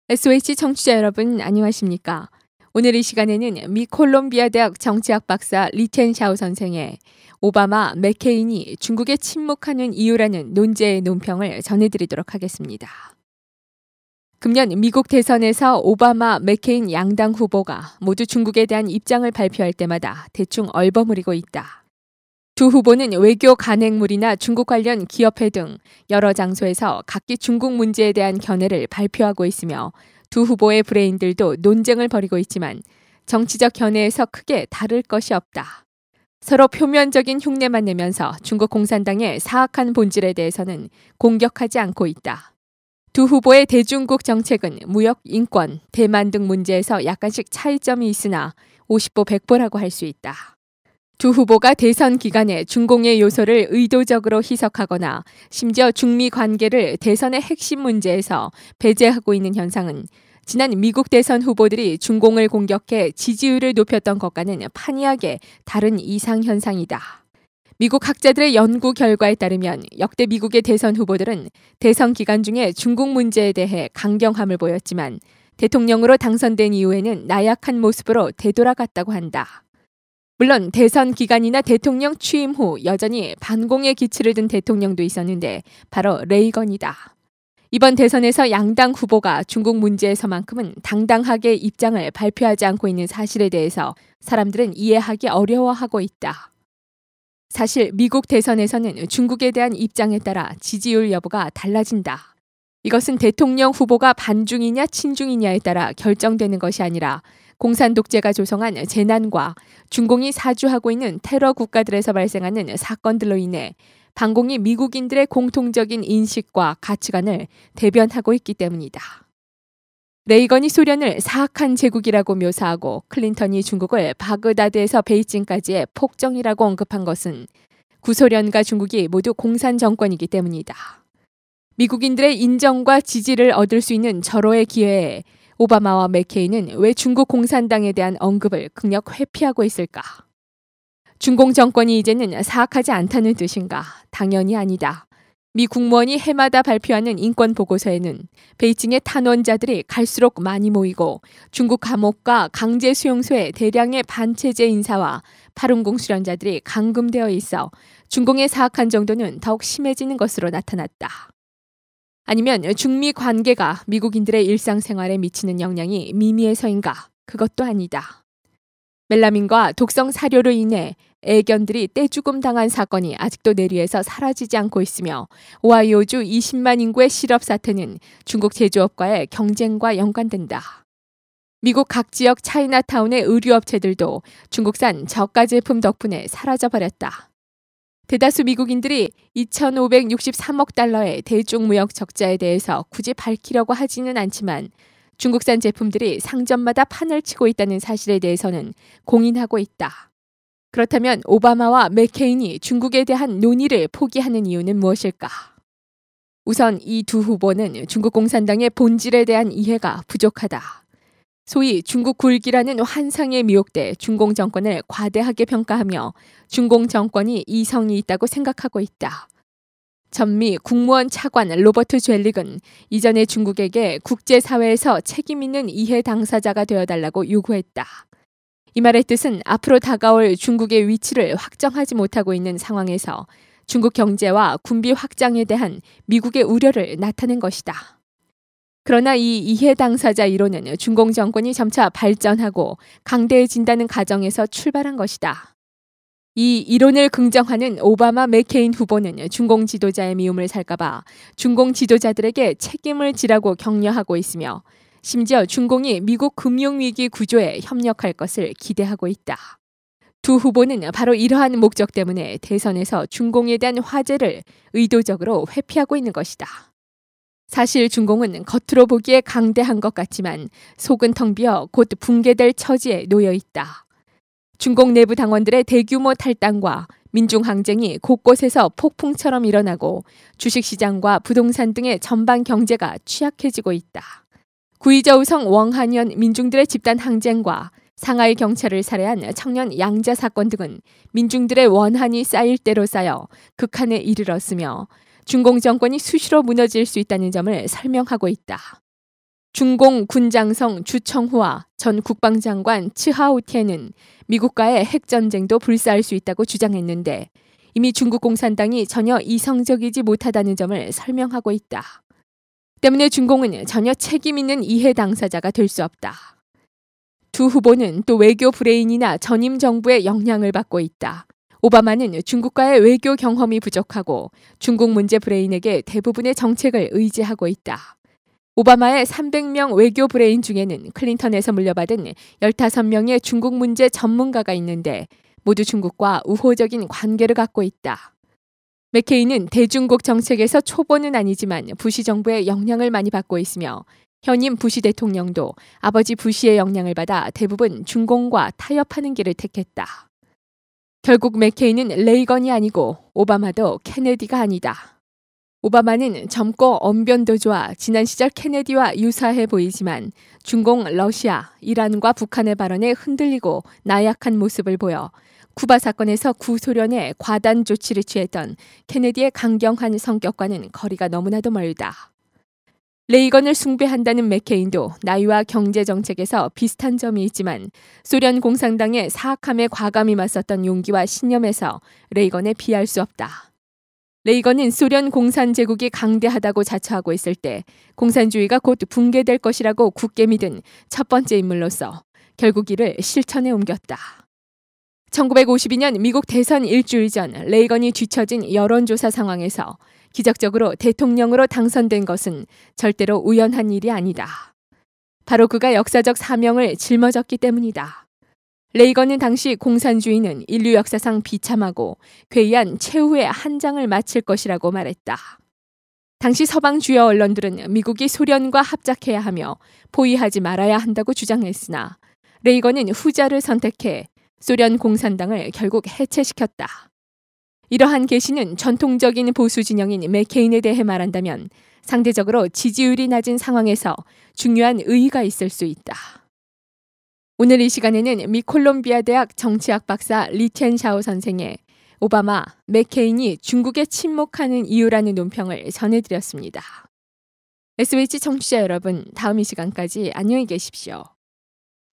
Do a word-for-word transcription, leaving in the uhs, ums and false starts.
에스오에이치 청취자 여러분 안녕하십니까? 오늘 이 시간에는 미 콜롬비아 대학 정치학 박사 리첸 샤오 선생의 오바마, 맥케인이 중국에 침묵하는 이유라는 논제의 논평을 전해드리도록 하겠습니다. 금년 미국 대선에서 오바마, 맥케인 양당 후보가 모두 중국에 대한 입장을 발표할 때마다 대충 얼버무리고 있다. 두 후보는 외교 간행물이나 중국 관련 기업회 등 여러 장소에서 각기 중국 문제에 대한 견해를 발표하고 있으며 두 후보의 브레인들도 논쟁을 벌이고 있지만 정치적 견해에서 크게 다를 것이 없다. 서로 표면적인 흉내만 내면서 중국 공산당의 사악한 본질에 대해서는 공격하지 않고 있다. 두 후보의 대중국 정책은 무역, 인권, 대만 등 문제에서 약간씩 차이점이 있으나 오십보 백보라고 할 수 있다. 두 후보가 대선 기간에 중공의 요소를 의도적으로 희석하거나 심지어 중미 관계를 대선의 핵심 문제에서 배제하고 있는 현상은 지난 미국 대선 후보들이 중공을 공격해 지지율을 높였던 것과는 판이하게 다른 이상현상이다. 미국 학자들의 연구 결과에 따르면 역대 미국의 대선 후보들은 대선 기간 중에 중국 문제에 대해 강경함을 보였지만 대통령으로 당선된 이후에는 나약한 모습으로 되돌아갔다고 한다. 물론 대선 기간이나 대통령 취임 후 여전히 반공의 기치를 든 대통령도 있었는데 바로 레이건이다. 이번 대선에서 양당 후보가 중국 문제에서만큼은 당당하게 입장을 발표하지 않고 있는 사실에 대해서 사람들은 이해하기 어려워하고 있다. 사실 미국 대선에서는 중국에 대한 입장에 따라 지지율 여부가 달라진다. 이것은 대통령 후보가 반중이냐 친중이냐에 따라 결정되는 것이 아니라 공산 독재가 조성한 재난과 중공이 사주하고 있는 테러 국가들에서 발생하는 사건들로 인해 반공이 미국인들의 공통적인 인식과 가치관을 대변하고 있기 때문이다. 레이건이 소련을 사악한 제국이라고 묘사하고 클린턴이 중국을 바그다드에서 베이징까지의 폭정이라고 언급한 것은 구소련과 중국이 모두 공산 정권이기 때문이다. 미국인들의 인정과 지지를 얻을 수 있는 절호의 기회에 오바마와 맥케인은 왜 중국 공산당에 대한 언급을 극력 회피하고 있을까? 중공 정권이 이제는 사악하지 않다는 뜻인가? 당연히 아니다. 미 국무원이 해마다 발표하는 인권 보고서에는 베이징의 탄원자들이 갈수록 많이 모이고 중국 감옥과 강제 수용소에 대량의 반체제 인사와 파룬궁 수련자들이 감금되어 있어 중공의 사악한 정도는 더욱 심해지는 것으로 나타났다. 아니면 중미 관계가 미국인들의 일상생활에 미치는 영향이 미미해서인가? 그것도 아니다. 멜라민과 독성 사료로 인해 애견들이 떼죽음 당한 사건이 아직도 내리에서 사라지지 않고 있으며 오하이오주 이십만 인구의 실업 사태는 중국 제조업과의 경쟁과 연관된다. 미국 각 지역 차이나타운의 의류업체들도 중국산 저가 제품 덕분에 사라져버렸다. 대다수 미국인들이 이천오백육십삼억 달러의 대중무역 적자에 대해서 굳이 밝히려고 하지는 않지만 중국산 제품들이 상점마다 판을 치고 있다는 사실에 대해서는 공인하고 있다. 그렇다면 오바마와 맥케인이 중국에 대한 논의를 포기하는 이유는 무엇일까? 우선 이 두 후보는 중국 공산당의 본질에 대한 이해가 부족하다. 소위 중국 굴기라는 환상에 미혹돼 중공 정권을 과대하게 평가하며 중공 정권이 이성이 있다고 생각하고 있다. 전미 국무원 차관 로버트 젤릭은 이전에 중국에게 국제사회에서 책임 있는 이해 당사자가 되어달라고 요구했다. 이 말의 뜻은 앞으로 다가올 중국의 위치를 확정하지 못하고 있는 상황에서 중국 경제와 군비 확장에 대한 미국의 우려를 나타낸 것이다. 그러나 이 이해 당사자 이론은 중공 정권이 점차 발전하고 강대해진다는 가정에서 출발한 것이다. 이 이론을 긍정하는 오바마 맥케인 후보는 중공 지도자의 미움을 살까봐 중공 지도자들에게 책임을 지라고 격려하고 있으며 심지어 중공이 미국 금융위기 구조에 협력할 것을 기대하고 있다. 두 후보는 바로 이러한 목적 때문에 대선에서 중공에 대한 화제를 의도적으로 회피하고 있는 것이다. 사실 중공은 겉으로 보기에 강대한 것 같지만 속은 텅 비어 곧 붕괴될 처지에 놓여 있다. 중공 내부 당원들의 대규모 탈당과 민중항쟁이 곳곳에서 폭풍처럼 일어나고 주식시장과 부동산 등의 전반 경제가 취약해지고 있다. 구이저우성 웡한현 민중들의 집단 항쟁과 상하이 경찰을 살해한 청년 양자 사건 등은 민중들의 원한이 쌓일 대로 쌓여 극한에 이르렀으며 중공 정권이 수시로 무너질 수 있다는 점을 설명하고 있다. 중공 군장성 주청후와 전 국방장관 츠하오티에는 미국과의 핵전쟁도 불사할 수 있다고 주장했는데 이미 중국 공산당이 전혀 이성적이지 못하다는 점을 설명하고 있다. 때문에 중공은 전혀 책임 있는 이해 당사자가 될 수 없다. 두 후보는 또 외교 브레인이나 전임 정부의 영향을 받고 있다. 오바마는 중국과의 외교 경험이 부족하고 중국 문제 브레인에게 대부분의 정책을 의지하고 있다. 오바마의 삼백 명 외교 브레인 중에는 클린턴에서 물려받은 열다섯 명의 중국 문제 전문가가 있는데 모두 중국과 우호적인 관계를 갖고 있다. 맥케인은 대중국 정책에서 초보는 아니지만 부시 정부의 영향을 많이 받고 있으며 현임 부시 대통령도 아버지 부시의 영향을 받아 대부분 중공과 타협하는 길을 택했다. 결국 맥케인은 레이건이 아니고 오바마도 케네디가 아니다. 오바마는 젊고 언변도 좋아 지난 시절 케네디와 유사해 보이지만 중공, 러시아, 이란과 북한의 발언에 흔들리고 나약한 모습을 보여 쿠바 사건에서 구소련에 과단 조치를 취했던 케네디의 강경한 성격과는 거리가 너무나도 멀다. 레이건을 숭배한다는 맥케인도 나이와 경제 정책에서 비슷한 점이 있지만 소련 공산당의 사악함에 과감히 맞섰던 용기와 신념에서 레이건에 비할 수 없다. 레이건은 소련 공산제국이 강대하다고 자처하고 있을 때 공산주의가 곧 붕괴될 것이라고 굳게 믿은 첫 번째 인물로서 결국 이를 실천에 옮겼다. 천구백오십이 년 미국 대선 일주일 전 레이건이 뒤처진 여론조사 상황에서 기적적으로 대통령으로 당선된 것은 절대로 우연한 일이 아니다. 바로 그가 역사적 사명을 짊어졌기 때문이다. 레이건은 당시 공산주의는 인류 역사상 비참하고 괴이한 최후의 한 장을 마칠 것이라고 말했다. 당시 서방 주요 언론들은 미국이 소련과 합작해야 하며 포위하지 말아야 한다고 주장했으나 레이건은 후자를 선택해 소련 공산당을 결국 해체시켰다. 이러한 계시는 전통적인 보수 진영인 맥케인에 대해 말한다면 상대적으로 지지율이 낮은 상황에서 중요한 의의가 있을 수 있다. 오늘 이 시간에는 미 콜롬비아 대학 정치학 박사 리첸 샤오 선생의 오바마, 맥케인이 중국에 침묵하는 이유라는 논평을 전해드렸습니다. 에스비에스 청취자 여러분, 다음 이 시간까지 안녕히 계십시오.